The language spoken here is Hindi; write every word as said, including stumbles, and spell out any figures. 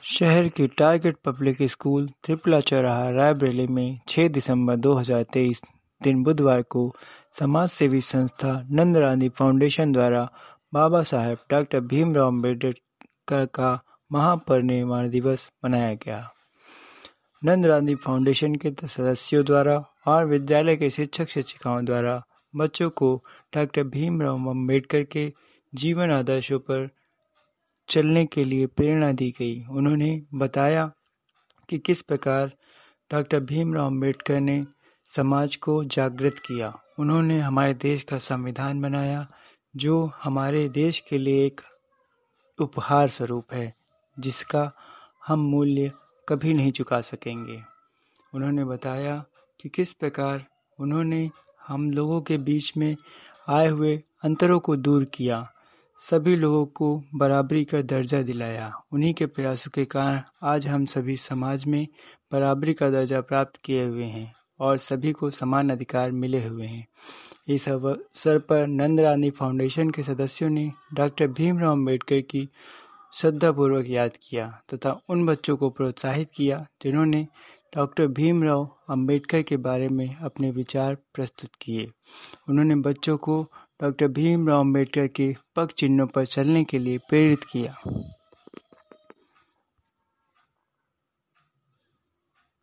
शहर की टारगेट पब्लिक स्कूल त्रिपुला चौराहा रायबरेली में छह दिसंबर दो हज़ार तेईस दिन बुधवार को समाज सेवी संस्था नंदरानी फाउंडेशन द्वारा बाबा साहेब डॉक्टर भीमराव अम्बेडकर का महापरिनिर्वाण दिवस मनाया गया। नंदरानी फाउंडेशन के सदस्यों द्वारा और विद्यालय के शिक्षक शिक्षिकाओं द्वारा बच्चों को डॉक्टर भीमराव अम्बेडकर के जीवन आदर्शों पर चलने के लिए प्रेरणा दी गई। उन्होंने बताया कि किस प्रकार डॉक्टर भीमराव अम्बेडकर ने समाज को जागृत किया। उन्होंने हमारे देश का संविधान बनाया जो हमारे देश के लिए एक उपहार स्वरूप है, जिसका हम मूल्य कभी नहीं चुका सकेंगे। उन्होंने बताया कि किस प्रकार उन्होंने हम लोगों के बीच में आए हुए अंतरों को दूर किया, सभी लोगों को बराबरी का दर्जा दिलाया। उन्हीं के प्रयासों के कारण आज हम सभी समाज में बराबरी का दर्जा प्राप्त किए हुए हैं और सभी को समान अधिकार मिले हुए हैं। इस अवसर पर नंदरानी फाउंडेशन के सदस्यों ने डॉक्टर भीमराव अम्बेडकर की श्रद्धापूर्वक याद किया तथा उन बच्चों को प्रोत्साहित किया जिन्होंने डॉक्टर भीमराव अम्बेडकर के बारे में अपने विचार प्रस्तुत किए। उन्होंने बच्चों को डॉक्टर भीमराव अम्बेडकर के पग चिन्हों पर चलने के लिए प्रेरित किया।